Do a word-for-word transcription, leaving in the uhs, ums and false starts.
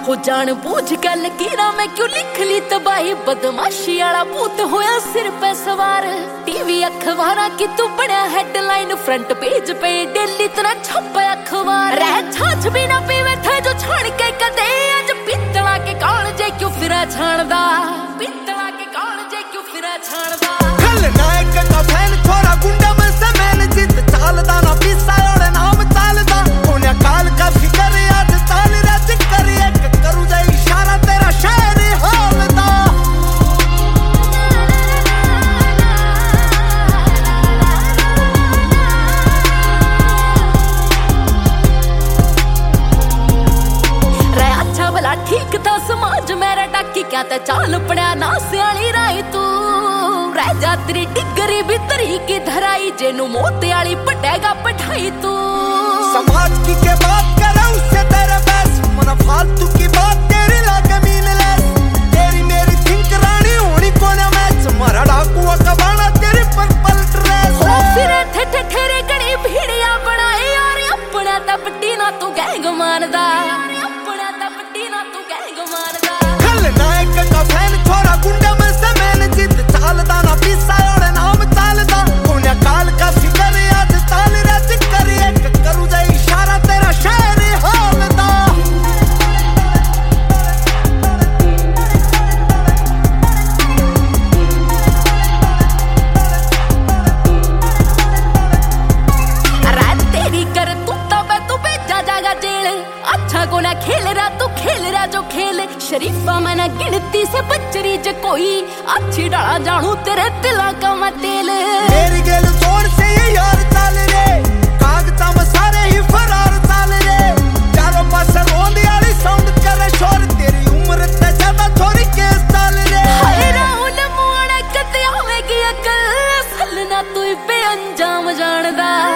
हो जान बूझ के लकीरा मैं क्यों लिख ली तबाही, बदमाशी वाला भूत होया सिर पे सवार। टीवी अखबारा की तू बड़ा हेडलाइन, फ्रंट पेज पे डेली तेरा छपे अखबार। रह छाछ भी ना पीवे थे जो छाण के कदे, अज पित्तला के कौन जे क्यों फिरा छाणदा, पित्तला के कौन जे क्यों फिरा छाणदा। खलनायक का फैन छोरा गुंडा में से मैंने जित चालदा ना पिसा और नाम चालदा। कोन्या काल का फिकर आज चाल राज कर एक करू दे इशारा तेरा शहर हालदा। रे अच्छा भला ठीक था समाज मेरा डाकी, क्या ते चाल पड़ा ना सियाली राई तू। रह जा तेरी डिगरी भी तरीके धराई, जेनू मोते वाली पटेगा पठाई तू। समाज की के बात करे उससे तेरे बेस, मना फालतू की बात तेरी लागे मीनलेस। तेरी मेरी थिंक रानी होनी कोने मैच, मारा डाकुआ का बाना तेरी पर्पल ड्रेस। हो फिरे थे थे ठेरे गणी भीड़िया बनाए यार, अपना तपटी ना तू गैंग मानदा, अपना तपटी ना तू गैंग मानदा। खलनायक का फैन छोरा गुंडा में से मैंने जित चालदा ना पिसा और नाम चालदा। कोन्या काल का फिकर आज चाल राज कर एक करू दे इशारा तेरा शहर हालदा। अरे तेरी कर तू तब तू भेजा जागा जेल, अच्छा को ना खेल रहा तू खेल रहा जो खेल। शरीफा मैं ना गिनती से बचरी ज कोई, अच्छी डाला जानू तेरे तिला का मैं तेल। मेरी गेल जोर से ये यार चाल रे, कागजा में सारे ही फरार चाल रे। चारों पास रोंदी वाली साउंड करे शोर, तेरी उम्र ते ज्यादा छोरी केस चाल रे। हाय राहुल मोड़ कते आवेगी अकल, सलना तू बे अंजाम जानदा।